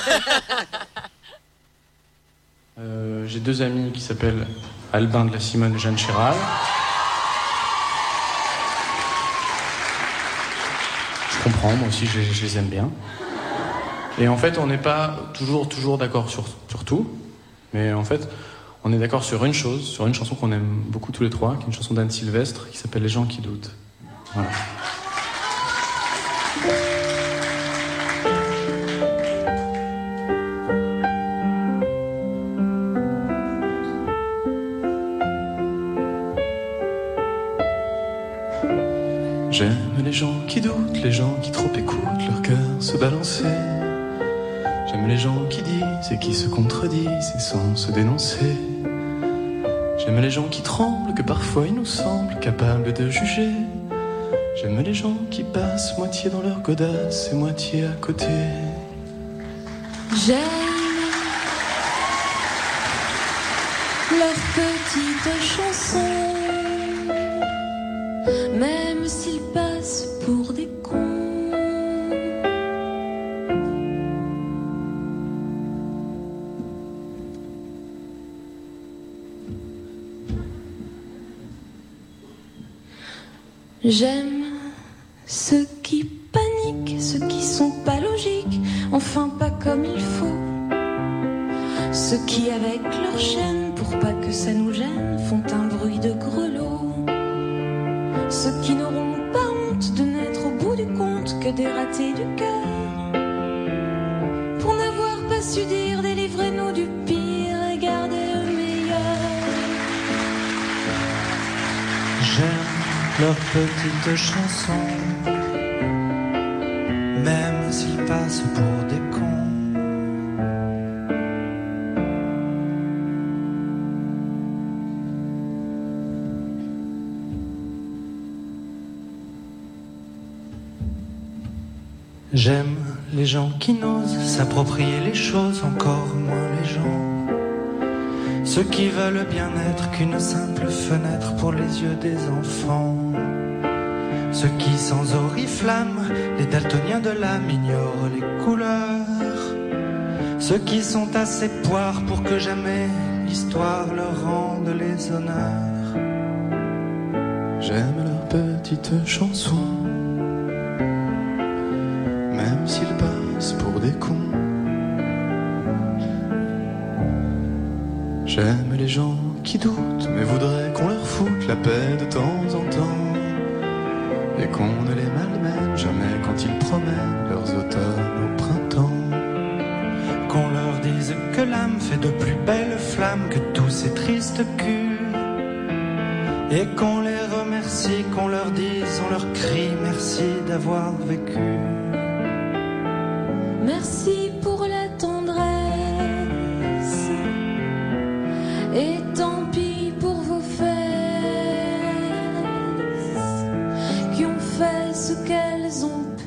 Euh, j'ai deux amis qui s'appellent Albin de la Simone et Jeanne Chéral. Je comprends, moi aussi je, je les aime bien. Et en fait, on n'est pas toujours, toujours d'accord sur, sur tout, mais en fait, on est d'accord sur une chose, sur une chanson qu'on aime beaucoup tous les trois, qui est une chanson d'Anne Sylvestre, qui s'appelle Les gens qui doutent. Voilà. J'aime les gens qui doutent, les gens qui trop écoutent leur cœur se balancer. J'aime les gens qui disent et qui se contredisent et sans se dénoncer. J'aime les gens qui tremblent, que parfois il nous semble capables de juger. J'aime les gens qui passent moitié dans leur godasse et moitié à côté. J'aime leurs petites chansons, même s'ils passent pour des cons. J'aime ceux qui paniquent, ceux qui sont pas logiques, enfin pas comme il faut. Ceux Ceux qui avec leur chaîne, pour pas que ça nous gêne, font un bruit de grelot. Ceux qui n'auront pas honte de n'être au bout du compte que des ratés du cœur. Pour n'avoir pas su dire, délivrez-nous du pire et gardez le meilleur. J'aime leurs petites chansons, même s'ils passent pour des cons. J'aime les gens qui n'osent s'approprier les choses, encore moins les gens. Ceux qui veulent bien être qu'une simple fenêtre pour les yeux des enfants. Ceux qui sans oriflamme, les daltoniens de l'âme, ignorent les couleurs. Ceux qui sont assez poires pour que jamais l'histoire leur rende les honneurs. J'aime leurs petites chansons, même s'ils passent pour des cons. J'aime les gens qui doutent, mais voudraient qu'on leur foute la paix de temps en temps. Et qu'on ne les malmène jamais quand ils promènent leurs automnes au printemps. Qu'on leur dise que l'âme fait de plus belles flammes que tous ces tristes culs. Et qu'on les remercie, qu'on leur dise, on leur crie merci d'avoir vécu. Merci pour la tendresse, et tant pis pour vos fesses qui ont fait ce qu'elles ont pu.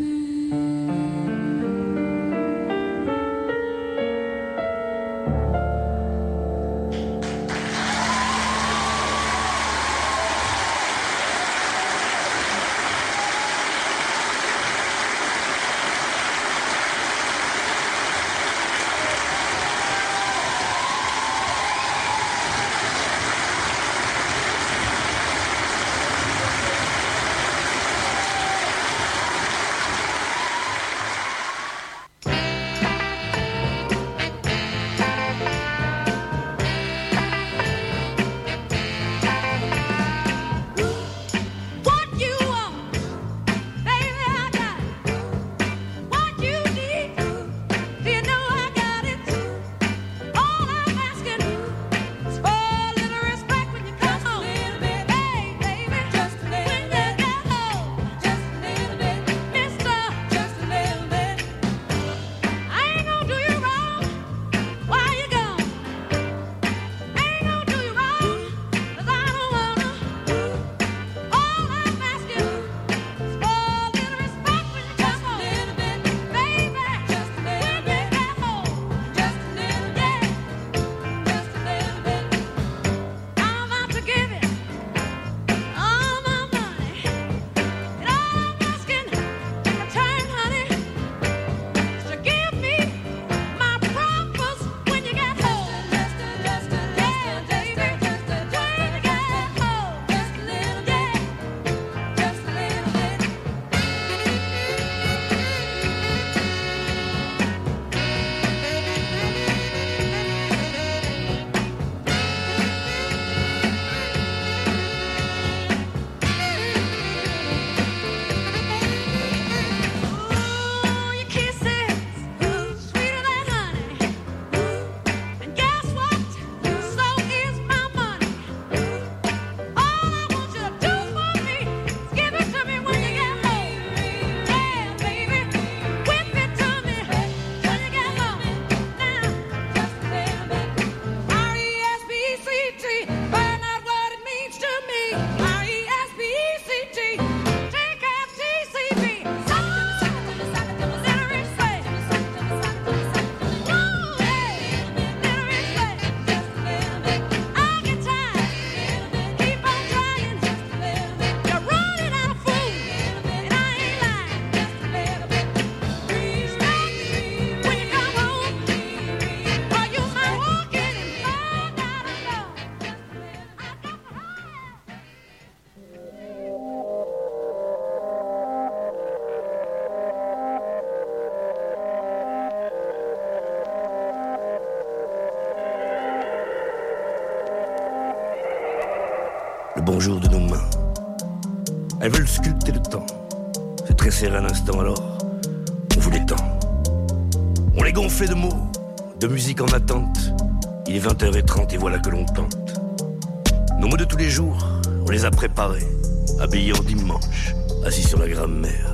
bonjour de nos mains. Elles veulent sculpter le temps, se tresser un instant, alors on vous l'étend. On les gonflait de mots, de musique en attente. Il est vingt heures trente et voilà que l'on tente. Nos mots de tous les jours, on les a préparés, habillés en dimanche, assis sur la grammaire.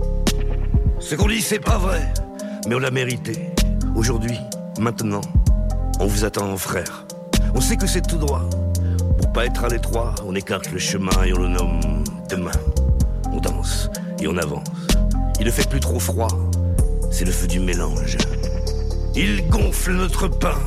Ce qu'on dit c'est pas vrai, mais on l'a mérité. Aujourd'hui, maintenant, on vous attend en frère. On sait que c'est tout droit. Pour pas être à l'étroit, on écarte le chemin et on le nomme demain. On danse et on avance. Il ne fait plus trop froid, c'est le feu du mélange. Il gonfle notre pain.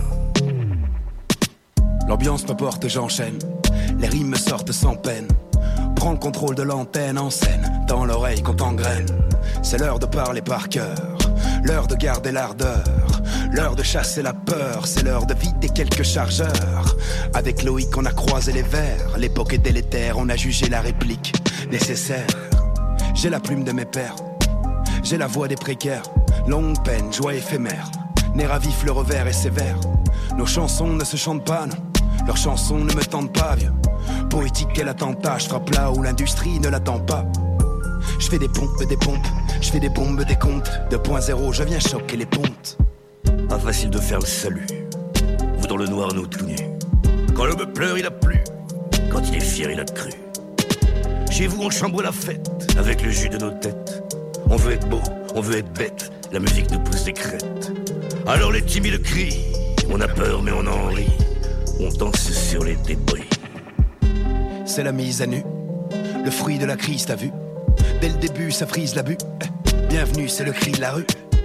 L'ambiance me porte, j'enchaîne. Les rimes me sortent sans peine. Prends le contrôle de l'antenne en scène. Dans l'oreille qu'on t'engraine. C'est l'heure de parler par cœur. L'heure de garder l'ardeur. L'heure de chasser la peur. C'est l'heure de vider quelques chargeurs. Avec Loïc on a croisé les vers. L'époque est délétère, on a jugé la réplique nécessaire. J'ai la plume de mes pères. J'ai la voix des précaires. Longue peine, joie éphémère. Nerf à vif, le revers est sévère. Nos chansons ne se chantent pas, non. Leurs chansons ne me tentent pas, vieux. Poétique, quel attentat, je frappe là où l'industrie ne l'attend pas. Je fais des pompes, des pompes, je fais des bombes, des comptes. deux point zéro, je viens choquer les pontes. Pas facile de faire le salut. Vous dans le noir, nous tout nus. Quand l'homme pleure, il a plu. Quand il est fier, il a cru. Chez vous, on chambre la fête avec le jus de nos têtes. On veut être beau, on veut être bête. La musique nous pousse des crêtes. Alors les timides crient. On a peur, mais on en rit. On danse sur les débris. C'est la mise à nu, le fruit de la crise, t'as vu. Dès le début, ça frise la butte. Bienvenue, c'est le cri de la rue.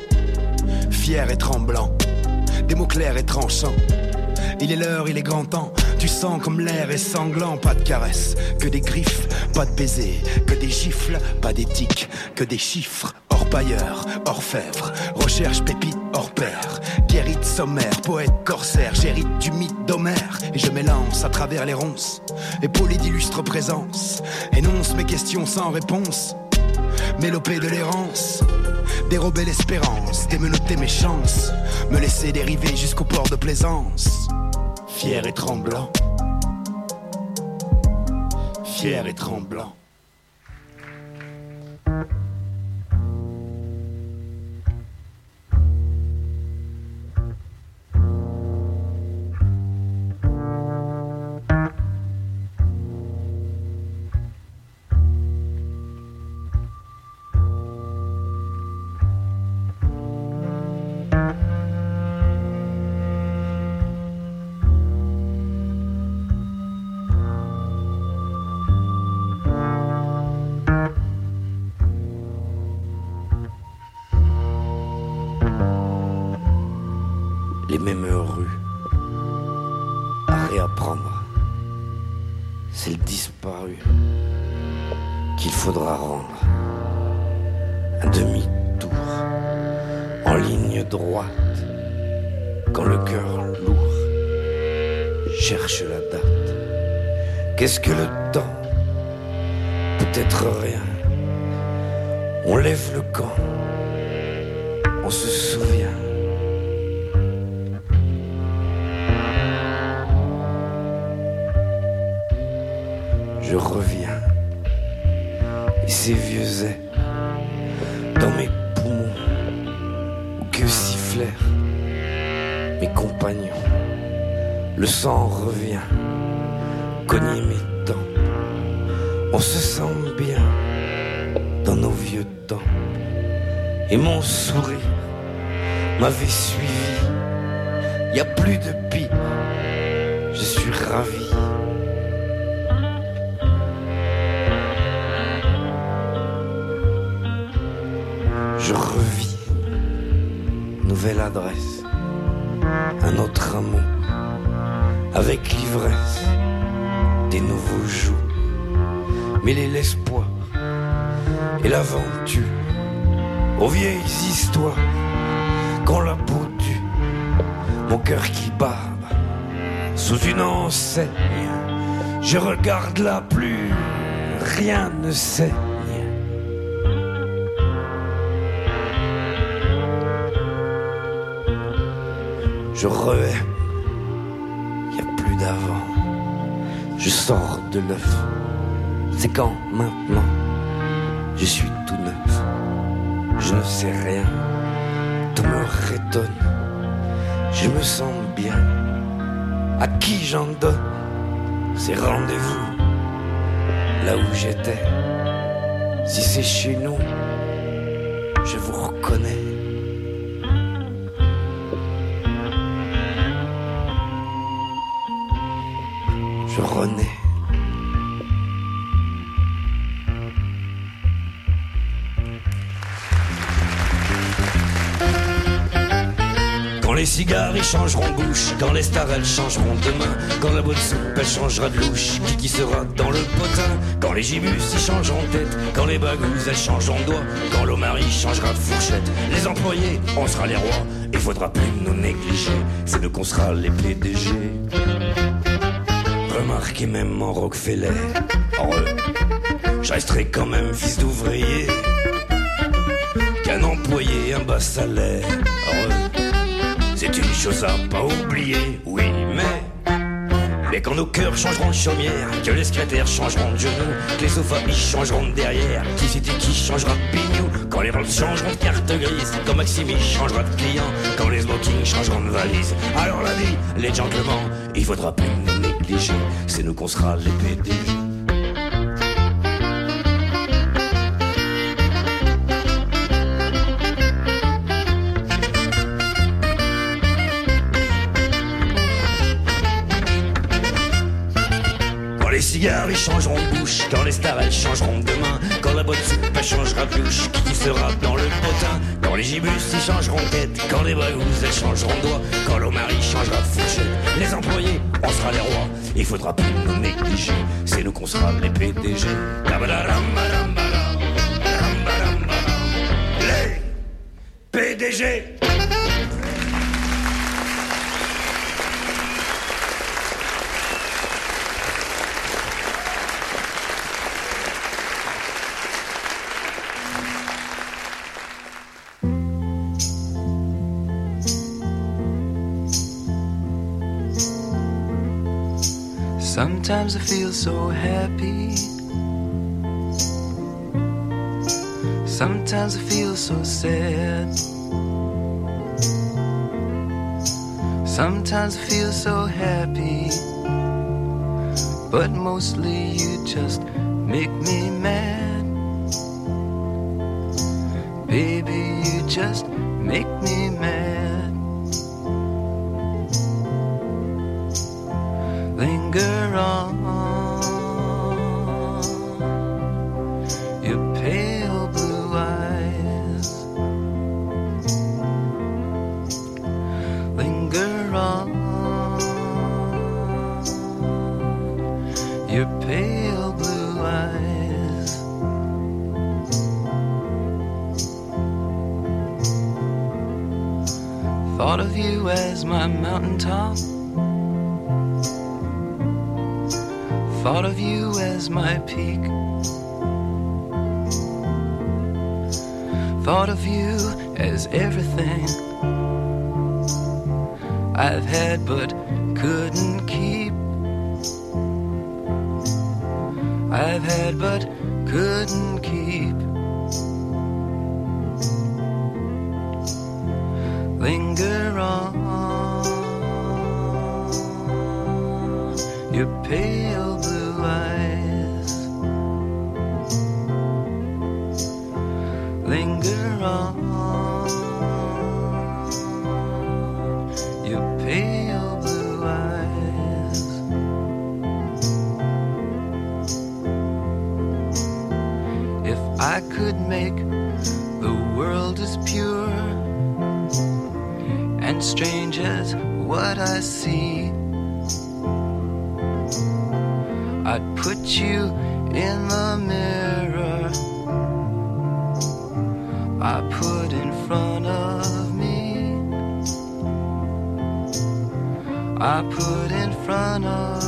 Fier et tremblant, des mots clairs et tranchants. Il est l'heure, il est grand temps. Tu sens comme l'air est sanglant. Pas de caresses, que des griffes. Pas de baisers, que des gifles. Pas d'éthique, que des chiffres. Orpailleur, orfèvre, recherche pépite hors pair. Guérite sommaire, poète corsaire. J'hérite du mythe d'Homère. Et je m'élance à travers les ronces. Épaulé d'illustres présences. Énonce mes questions sans réponse. Mélopée de l'errance. Dérober l'espérance, démenoter mes chances. Me laisser dériver jusqu'au port de plaisance. Fier et tremblant. Fier et tremblant. Les mêmes rues à réapprendre. C'est le disparu qu'il faudra rendre. Un demi-tour en ligne droite. Quand le cœur lourd cherche la date. Qu'est-ce que le temps? Peut-être rien. On lève le camp. On se souvient. Je reviens, et ces vieux airs dans mes poumons, où que sifflèrent mes compagnons. Le sang revient, cogner mes dents. On se sent bien dans nos vieux temps. Et mon sourire m'avait suivi. Y a plus de pire, je suis ravi. Je revis, nouvelle adresse, un autre amour, avec l'ivresse des nouveaux jours, mêler l'espoir et l'aventure aux vieilles histoires qu'on l'a boutu, mon cœur qui bat sous une enseigne, je regarde là plus, rien ne saigne. Je re-aime, y a plus d'avant. je sors de l'œuf. C'est quand maintenant je suis tout neuf. Je ne sais rien, tout me rétonne. Je me sens bien, à qui j'en donne ces rendez-vous là où j'étais. Si c'est chez nous, je vous reconnais. Je renais. Quand les cigares ils changeront de bouche, quand les stars elles changeront de main, quand la bonne soupe elle changera de louche, qui qui sera dans le potin, quand les gibus ils changeront de tête, quand les bagouses elles changeront de doigt, quand l'Omari changera de fourchette, les employés on sera les rois, il faudra plus nous négliger, c'est nous qu'on sera les P D G. Remarquez même en Rockefeller, heureux, je resterai quand même fils d'ouvrier, qu'un employé un bas salaire, heureux. C'est une chose à pas oublier, oui, mais Mais quand nos cœurs changeront de chaumière, que les secrétaires changeront de genoux, que les sofas ils changeront de derrière, qui c'était qui changera de pignou, quand les Rolls changeront de carte grise, quand Maximi changera de client, quand les smokings changeront de valise. Alors la vie, les gentlemen, il faudra plus nous négliger, c'est nous qu'on sera les P D G. Les cigares ils changeront de bouche, quand les stars elles changeront de main, quand la boîte soupe elle changera de louche, qui sera dans le potin, quand les gibus ils changeront de tête, quand les bagouses elles changeront de doigt, quand l'Omari changera de fourchette, les employés on sera les rois, il faudra plus nous négliger, c'est nous qu'on sera les P D G. Les P D G. Sometimes I feel so happy. Sometimes I feel so sad. Sometimes I feel so happy. But mostly you just make me mad. Baby, you just make me mad. Linger on, your pale blue eyes. Linger on, your pale blue eyes. Thought of you as my mountaintop. Thought of you as my peak. Thought of you as everything I've had but couldn't keep. I've had but couldn't keep. Linger on, your pale blue eyes. Linger on, your pale blue eyes. If I could make the world as pure and strange as what I see, I'd put you in the mirror I put in front of me. I put in front of